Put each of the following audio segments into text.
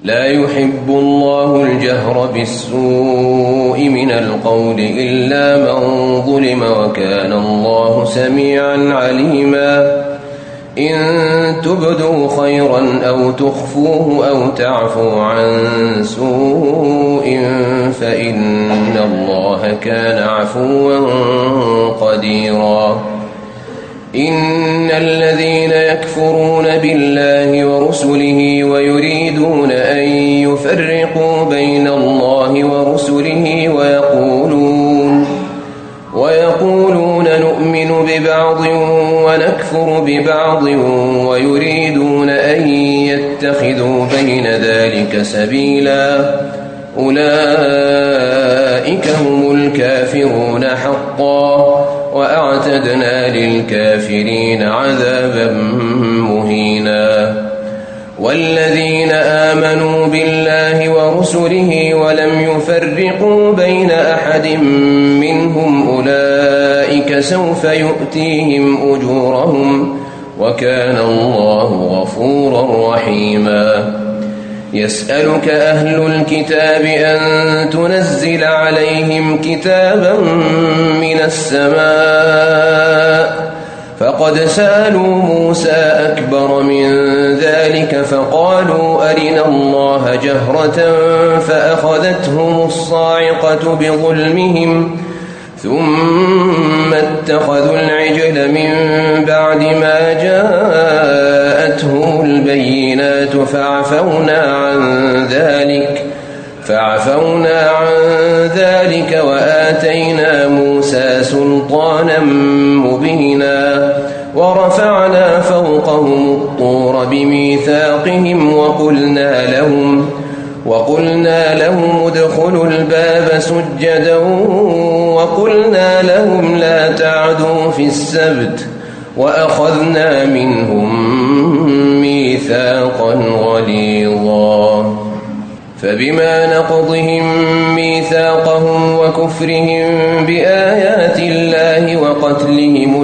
لا يحب الله الجهر بالسوء من القول إلا من ظلم وكان الله سميعا عليما إن تبدوا خيرا أو تخفوه أو تعفوا عن سوء فإن الله كان عفوا قديرا إن الذين يكفرون بالله ورسله ويريدون أن يفرقوا بين الله ورسله ويقولون نؤمن ببعض ونكفر ببعض ويريدون أن يتخذوا بين ذلك سبيلا أولئك هم الكافرون حقا وأعتدنا للكافرين عذابا مهينا والذين آمنوا بالله ورسله ولم يفرقوا بين أحد منهم أولئك سوف يؤتيهم أجورهم وكان الله غفورا رحيما يسألك أهل الكتاب أن تنزل عليهم كتابا من السماء فقد سألوا موسى أكبر من ذلك فقالوا أرنا الله جهرة فأخذتهم الصاعقة بظلمهم ثم اتخذوا العجل من بعد ما جاءتهم البينات فعفونا عن ذلك وآتينا موسى سلطانا مبينا ورفعنا فوقهم الطور بميثاقهم وقلنا لهم ادخلوا الباب سجدا وقلنا لهم لا تعدوا في السبت وأخذنا منهم ميثاقا غليظا فبما نقضهم ميثاقهم وكفرهم بآيات الله وقتلهم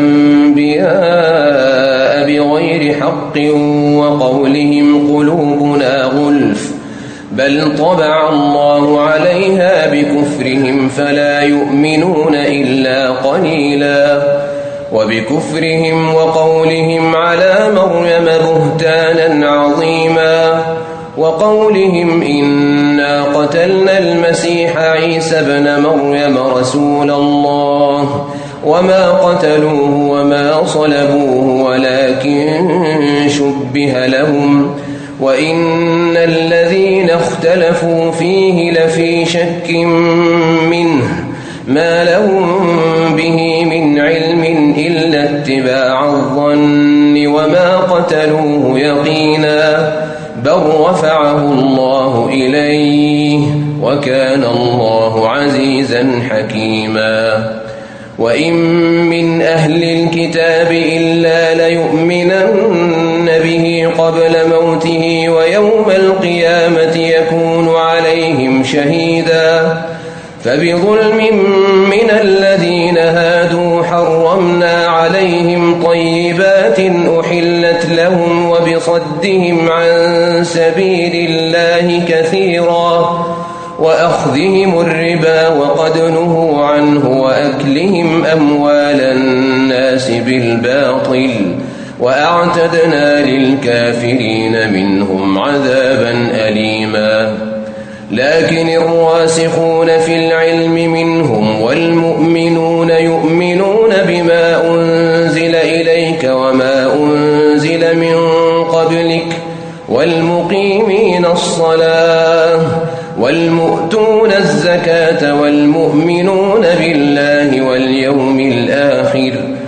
الأنبياء بغير حق وقولهم قلوبنا غلف بل طبع الله عليها بكفرهم فلا يؤمنون إلا قليلا وبكفرهم وقولهم على مريم بهتانا عظيما وقولهم إنا قتلنا المسيح عيسى ابن مريم رسول الله وما قتلوه وما صلبوه ولكن شبه لهم وإن الذين اختلفوا فيه لفي شك منه ما لهم به من علم إلا اتباع الظن وما قتلوه يقينا بل رفعه الله إليه وكان الله عزيزا حكيما وإن من أهل الكتاب إلا ليؤمنن به قبل موته ويوم القيامة يكون عليهم شهيدا فبظلم من الذين هادوا حرمنا عليهم طيبات أحلت لهم وبصدهم عن سبيل الله كثيرا وأخذهم الربا وقد نهوا عنه وأكلهم أموال الناس بالباطل وأعتدنا للكافرين منهم عذابا أليما لكن الراسخون في العلم منهم والمؤمنون يؤمنون بما أنزل إليك وما أنزل من قبلك والمقيمين الصلاة والمؤتون الزكاة والمؤمنون بالله واليوم الآخر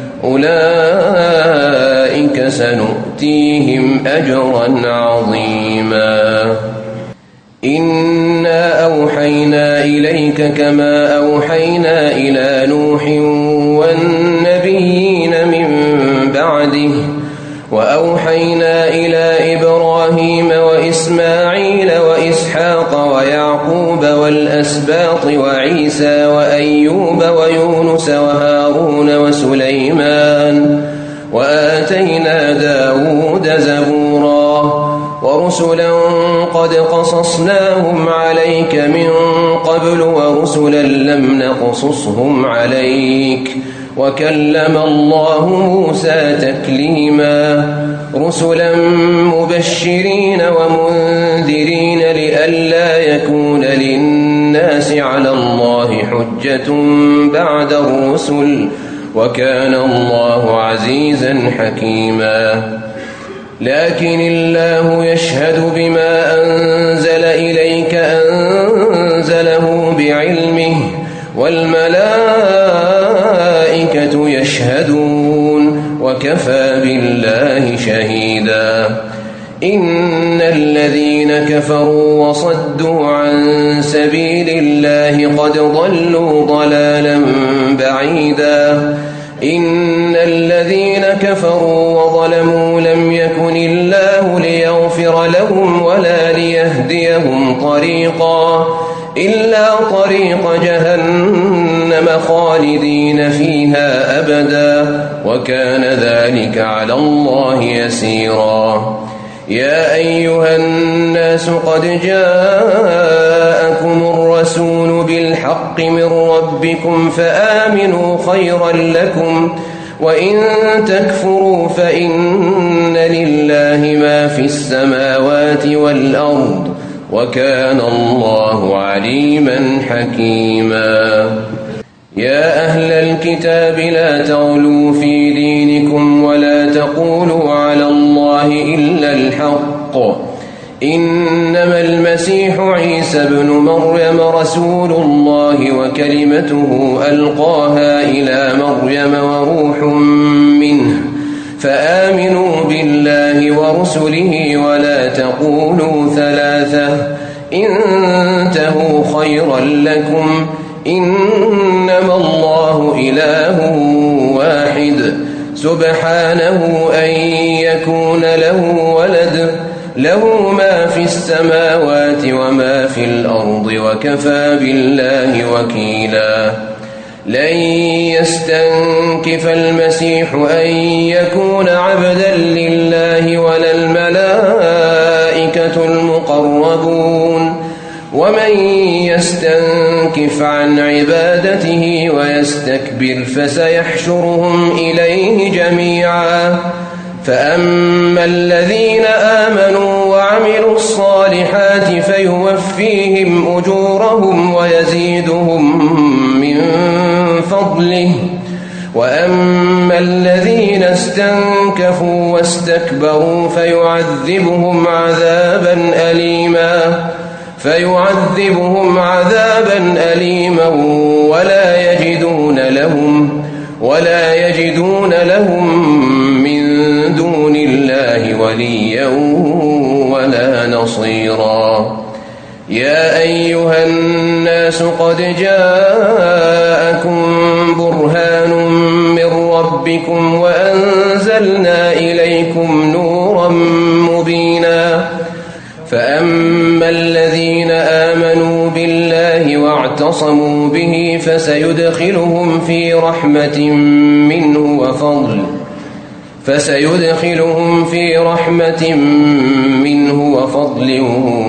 أولئك سنؤتيهم أجرا عظيما إنا أوحينا إليك كما أوحينا إلى نوح والنبيين من بعده وأوحينا إلى إبراهيم وإسماعيل وإسحاق ويعقوب والأسباط وعيسى وأيوب ويونس وهارون وسليمان وآتينا داود زبورا ورسلا قد قصصناهم عليك من قبل ورسلا لم نقصصهم عليك وكلم الله موسى تكليما رسلا مبشرين ومنذرين لئلا يكون للناس على الله حجة بعد الرسل وكان الله عزيزا حكيما لكن الله يشهد بما أنزل إليك أنزله بعلمه والملائكة يشهدون وكفى بالله شهيدا إن الذين كفروا وصدوا عن سبيل الله قد ضلوا ضلالا بعيدا إن الذين كفروا وظلموا لم يكن الله ليغفر لهم ولا ليهديهم طريقا إلا طريق جهنم خالدين فيها أبدا وكان ذلك على الله يسيرا يا أيها الناس قد جاءكم الرسول بالحق من ربكم فآمنوا خيرا لكم وإن تكفروا فإن لله ما في السماوات والأرض وكان الله عليما حكيما يا أهل الكتاب لا تغلوا في دينكم ولا تقولوا على الله إلا الحق إنما المسيح عيسى ابن مريم رسول الله وكلمته ألقاها إلى مريم وروح منه فآمنوا بالله ورسله ولا تقولوا ثلاثة انتهوا خيرا لكم إنما الله إله واحد سبحانه أن يكون له ولد له ما في السماوات وما في الأرض وكفى بالله وكيلا لن يستنكف المسيح أن يكون عبدا لله ولا الملائكة المقربون ومن يستنكف عن عبادته ويستكبر فسيحشرهم إليه جميعا فأما الذين آمنوا وعملوا الصالحات فيوفيهم أجورهم ويزيدهم من فضله وأما الذين استنكفوا واستكبروا فيعذبهم عذابا أليما ولا يجدون لهم من دون الله وليا ولا نصيرا يا أيها الناس قد جاءكم برهان من ربكم وأنزلنا إليكم نورا مبينا فأما الذين آمنوا بالله واعتصموا به فسيدخلهم في رحمة منه وفضل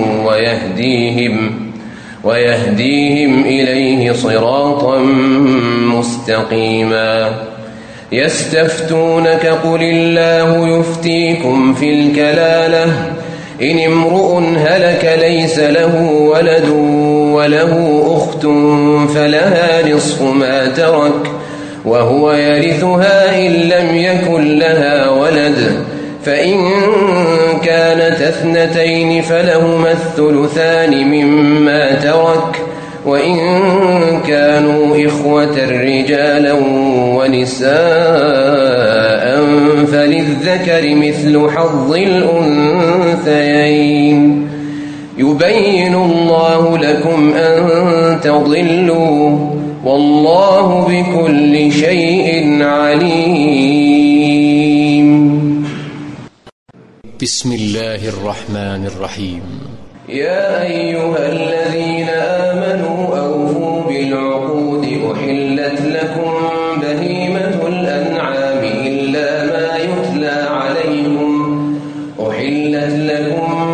ويهديهم إليه صراطا مستقيما يستفتونك قل الله يفتيكم في الكلالة إن امرؤ هلك ليس له ولد وله أخت فلها نصف ما ترك وهو يرثها إن لم يكن لها ولد فإن كانت اثنتين فلهما الثلثان مما ترك وإن كانوا إخوة رجالا ونساء فللذكر مثل حظ الأنثيين يبين الله لكم أن تضلوا والله بكل شيء عليم. بسم الله الرحمن الرحيم. يا أيها الذين آمنوا أوفوا بالعقود أحلت لكم بهيمة الأنعام إلا ما يتلى عليكم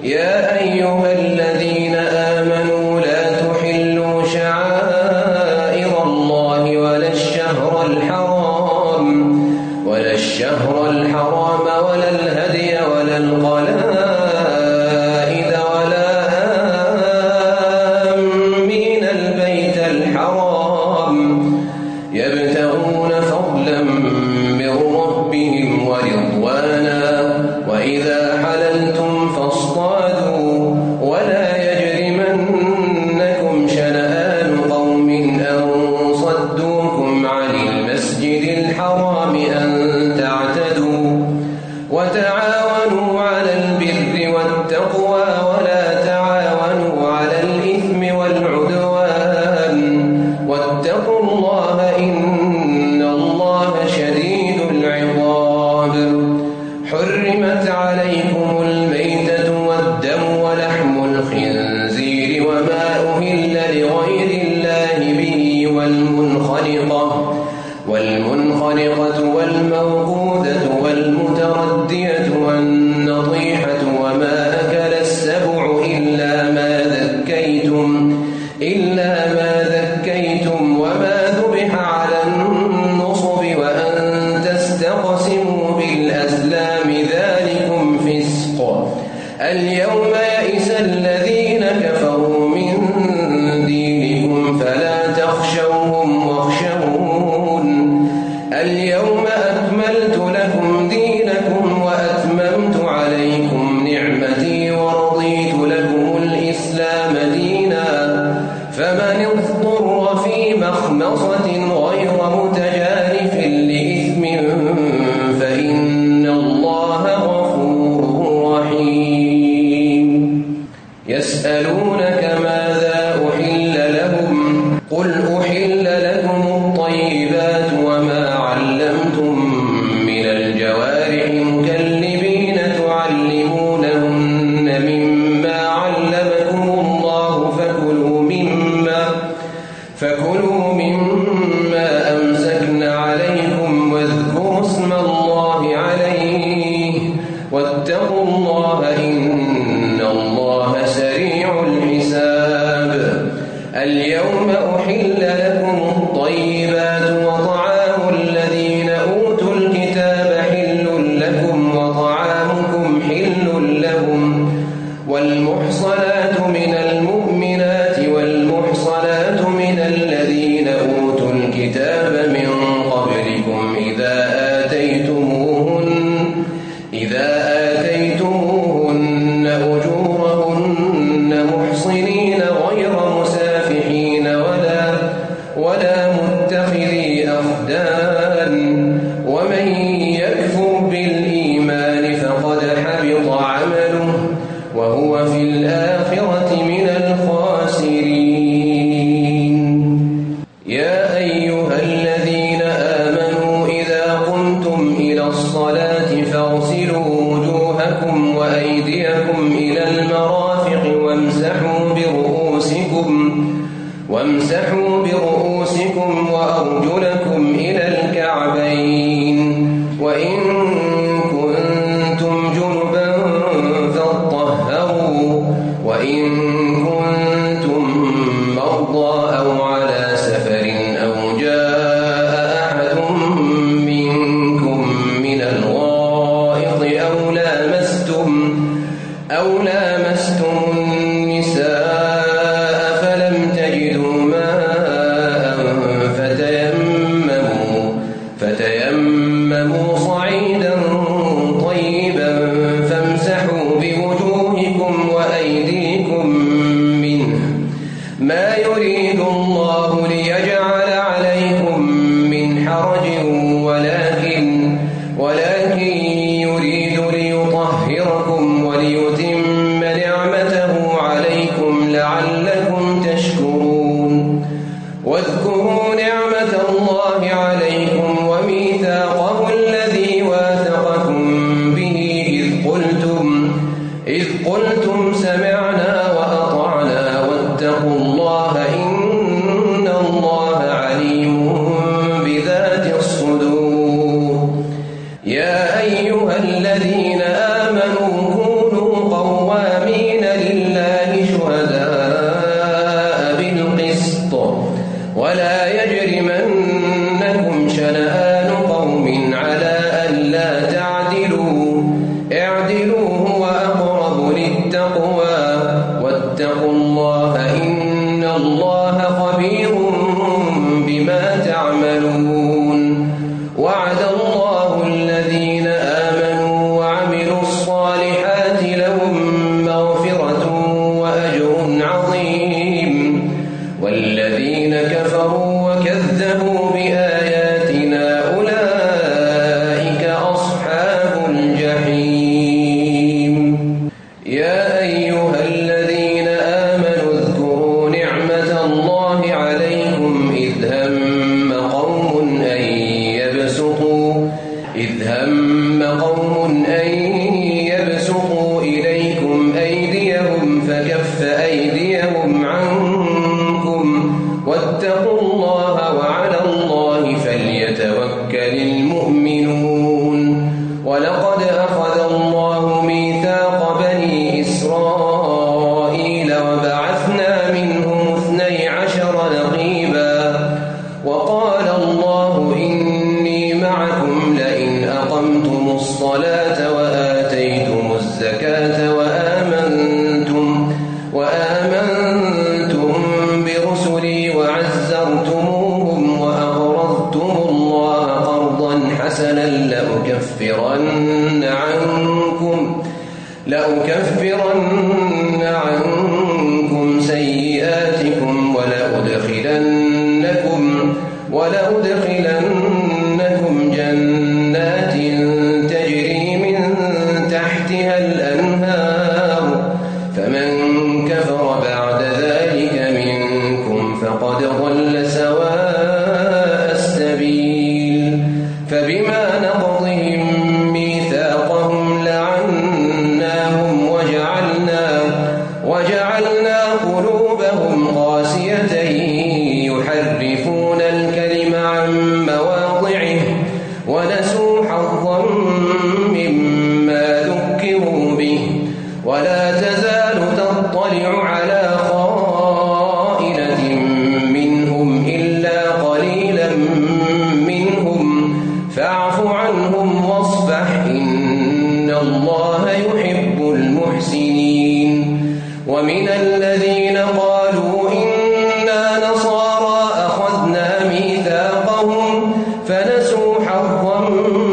يا أيها الذين آمنوا لا تحلوا شعائر الله ولا الشهر الحرام ولا الهدي ولا القلائد ولا آمين البيت الحرام يبتغون فضلا من ربهم ورضوانا وإذا حللتم فاصطادوا ولا يجرمنكم شنآن قوم أن صدوكم عن المسجد الحرام أن تعتدوا وتعاونوا على البر والتقوى ولا تعاونوا على الإثم والعدوان واتقوا الله إن الله شديد العقاب. حرمت عليكم الميتة والدم ولحم الخنزير وما أهل لغير الله به والمنخنقة والموقوذة والمتردية والنطيحة وما أكل السبع إلا ما ذكيتم وما ذبح على النصب وأن تستقسموا بالأزلام ذلكم فسق. اليوم يئس الذين كفروا من دينكم فلا تخشوهم واخشون. اليوم أكملت لكم دينكم وأتممت عليكم نعمتي ورضيت لكم الإسلام دينا فمن اضطر في مخمصة غير متجانف لإثم فإن الله غفور رحيم. يسألونك ماذا أحل لهم قل أحل لكم الطيبات وما علمتم من الجوارح مكلبين تعلمونهن مما علمكم الله فكلوا مما أمسكن عليكم واذكروا اسم الله عليه واتقوا الله إن الله سريع الحساب. اليوم أحل لكم الطيبات وطعام الذين أوتوا الكتاب حل لكم وطعامكم حل لهم والمحصنات من المؤمنات والمحصنات من الذين أوتوا الكتاب من قبلكم إذا آتيتموهن أجورهن محصنين غير مسافحين ولا متخذي أخدان ومن يكفر بالإيمان فقد حبط عمله وهو في الآخرة من الخاسرين. يا أيها الذين آمنوا إذا قمتم إلى الصلاة فاغسلوا وجوهكم وأيديكم إلى المرافق وامسحوا برؤوسكم وأرجلكم إلى الكعبين وإن كنتم جنبا فاطهروا وإن كنتم مرضى أو على سفر أو جاء أحد منكم من الغائط أو لامستم النساء فلم تجدوا ماء فتيمموا صعيدا طيبا فامسحوا بوجوهكم وأيديكم منه ما يريد الله ليجعل عليكم من حرج ولكن يريد ليطهركم وليتم نعمته واتقوا الله إن الله خبير بما تعملون. وعد الله الذين آمنوا وعملوا الصالحات لهم مغفرة وأجر عظيم، والذين كفروا وكذبوا بآياتنا أولئك أصحاب الجحيم. يا أيها الذين آمنوا اذكروا نعمة الله عليكم إذ هم قوم أن يبسطوا إليكم أيديهم فكف أيديهم عنكم واتقوا الله وعلى الله فليتوكل المؤمنون. ولقد أخذ الله ميثاق بني إسرائيل وبعثنا منهم 12 نقيبا وقال الله إني معكم لئن أقمتم الصلاة وآتيتم الزكاة وآمنتم برسلي وعزرتموهم وأقرضتم الله قرضا حسنا لأكفرن عنكم سيئاتكم ولأدخلنكم جنات تجري من تحتها الأنهار، فمن كفر بعد ذلك منكم فقد ضل سواء السبيل. فبما نقضهم ميثاقهم لعناهم وجعلنا قلوبهم قاسية يحرفون الكلم عن مواضعه ونسوا حظا مما ذكروا به، ولا تزال تطلع على خائنة منهم إلا قليلا منهم فاعف عنهم واصفح إن الله يحب المحسنين. ومن الذين قالوا إنا نصارى أخذنا ميثاقهم فنسوا حظا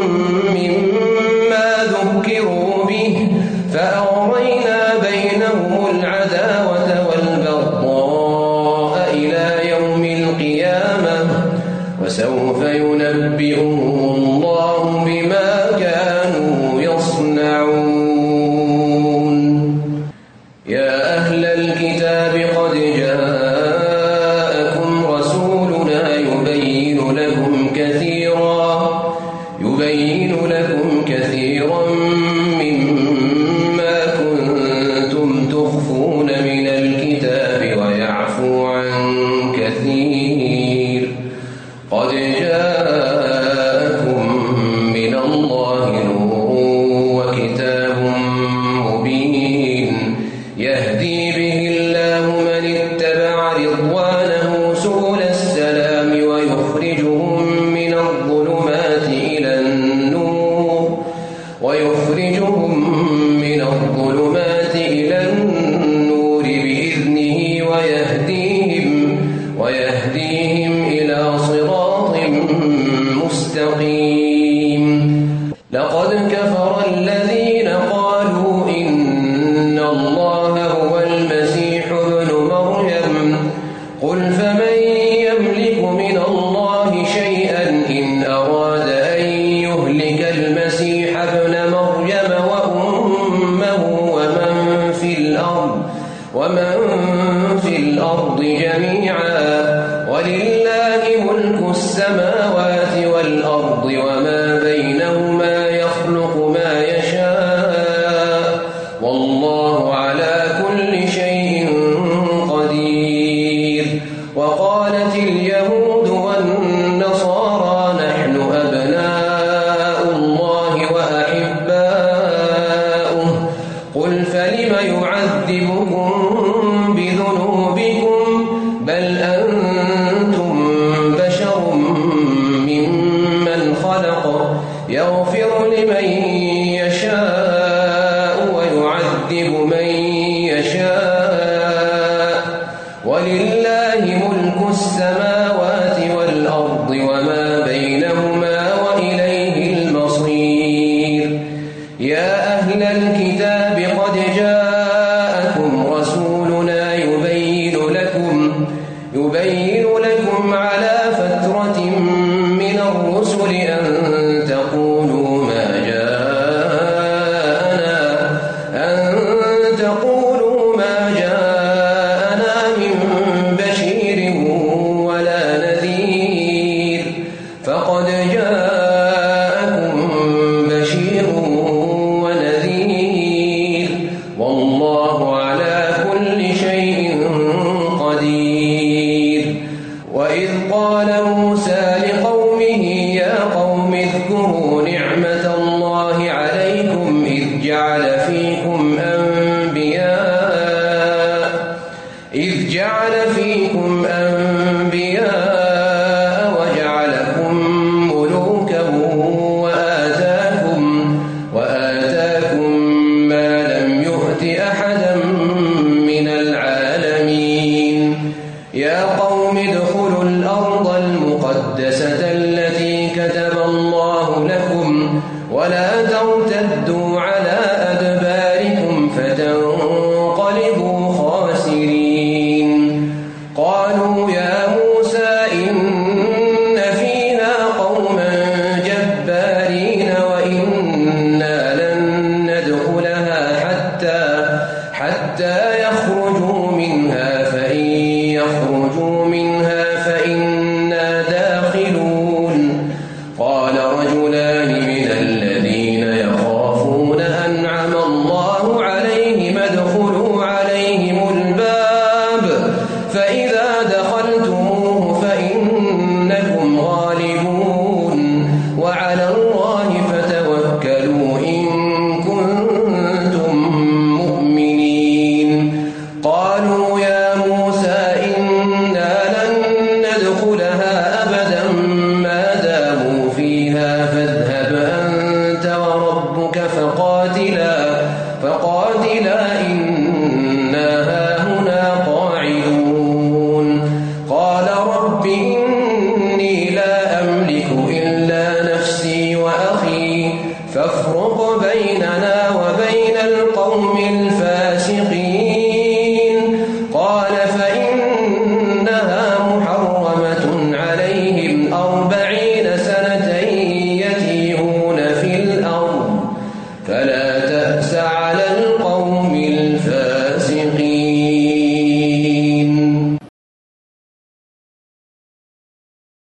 مما ذكروا به فأغرينا بينهم العداوة والبغضاء إلى يوم القيامة وسوف ينبئهم الله بما كانوا يصنعون. يا أهل الكتاب قد جاءكم رسولنا يبين لكم كثيرا مما كنتم تخفون من الكتاب ويعفو عن كثير. قد جاءكم من الله نور وكتاب مبين يهدي به الله من اتبع رضوانه سبل السلام ويخرجهم من الظلمات إلى النور بإذنه ويهديهم إلى صراط مستقيم. لقد كفر الذين قالوا إن الله هو المسيح ابن مريم قل فمن يملك من الله شيئا إن أراد أن يهلك المسيح ابن مريم وأمه ومن في الأرض جميعا ولله ملك السماوات والأرض وما بينهما يخلق ما يشاء والله على كل شيء قدير. وقالت اليهود والنصارى نحن أبناء الله وأحباؤه قل فلم يعذبكم بذنوبكم بل أنتم بشر ممن خلق يغفر لمن يشاء ويعذب من يشاء وجعل فيكم أنبياء وجعلكم ملوكا وآتاكم ما لم يؤت أحدا من العالمين يا قوم ادخلوا الأرض المقدسة التي كتب الله لكم ولا ترتدوا على أدباركم فتنقلبوا خاسرين قالوا يا موسى إن فيها قوما جبارين وإنا لن ندخلها حتى يخرجوا منها فإن يخرجوا منها فإنا داخلون قال رجلان من الذين يخافون أنعم الله عليهم ادخلوا عليهم الباب فإذا دخلتموه فإنكم غالبون وعلى الله فتوكلوا إن كنتم مؤمنين قالوا يا موسى إنا لن ندخلها أبدا ما داموا فيها فاذهب أنت وربك فقاتلا إنا هاهنا قاعدون قال رب إني لا أملك إلا نفسي وأخي فافرق بيننا وبين القوم الفاسقين قال فإنها محرمة عليهم 40 سنة يتيهون في الأرض فلا تأس